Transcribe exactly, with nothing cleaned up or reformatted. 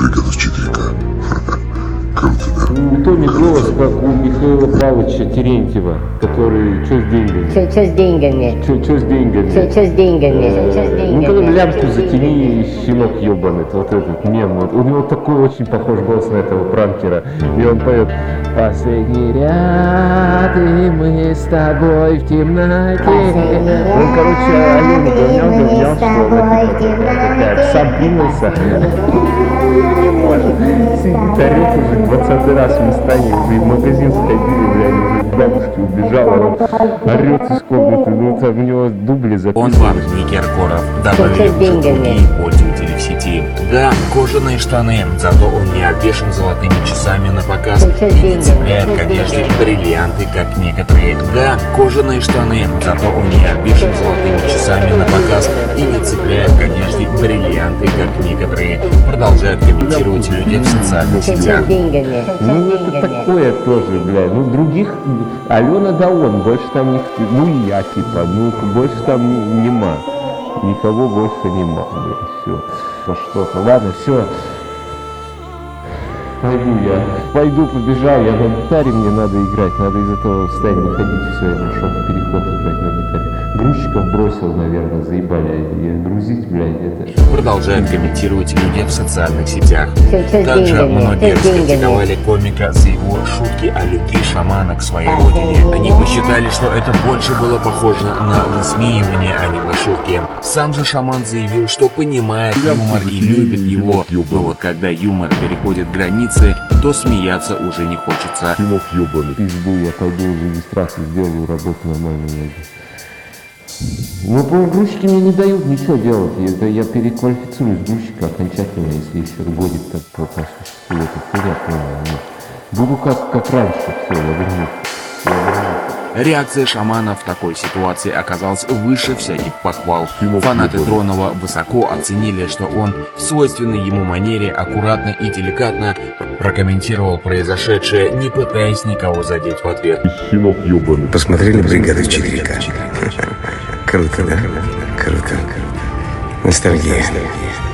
бригада четыре ка. Круто, да? У Томи голос, как у Михаила Павловича Терентьева, который «Чё с деньгами?» Чё, чё с деньгами? Чё, чё с деньгами? Чё, чё с деньгами? Чё, чё с Ну, когда деньгами? лямку затяни, щенок ебаный, вот этот мем. Вот. У него такой очень похож голос на этого пранкера. И он поет: «Последний ряд, и мы с тобой в темноте». Он, короче, Алену говнял, говнял, что она типа такая, сам принялся. Не может. Сидит, орёт уже двадцатый раз в Мустане, уже в магазин сходили, блядь, уже к бабушке убежал, а он орёт из комнаты, ну там у него дубли записаны. Он вам, не Киркоров, добавили уже другие пользователи в сети. Да, кожаные штаны, зато он не обвешан золотыми часами на показ и не цепляет к одежде бриллианты, как некоторые. Да, кожаные штаны, зато он не обвешан золотыми часами на показ и не цепляет к одежде бриллианты, как некоторые. Продолжают комментировать люди в социальных Чё, чё сетях. с деньгами? Чё, чё Ну с это деньгами? такое тоже, блядь. Ну других, Алена да он, больше там не, ну и я типа, ну больше там не, нема. Никого больше нема, блядь, все. По что-то, ладно, все. Пойду я, пойду побежал, я на гитаре, мне надо играть, надо из этого состояния выходить, все, я нашел переход играть на гитаре. Грузчиков бросил, наверное, заебали, и грузить, блядь, это... Продолжают комментировать люди в социальных сетях. Чё, чё с Также деньгами? многие Чё с деньгами? раскритиковали комика за его шутки о любви шамана к своей родине. Они посчитали, что это больше было похоже на высмеивание, а не на шутки. Сам же шаман заявил, что понимает юмор и любит его, но вот когда юмор переходит границы, то смеяться уже не хочется. Кинов ебаный. Пизду, я пойду уже регистрацию сделаю, работу нормально найду. Ну, по грузчики мне не дают ничего делать. Это я переквалифицируюсь грузчика окончательно, если еще годик так просуществует. Это херня полная. Буду как, как раньше, все, я вернусь. Я вернусь. Реакция шамана в такой ситуации оказалась выше всяких похвал. Фанаты Дронова высоко оценили, что он в свойственной ему манере аккуратно и деликатно прокомментировал произошедшее, не пытаясь никого задеть в ответ. Щенок ебаный. Посмотрели бригаду четыре ка? Круто, да? Круто. Ностальгия.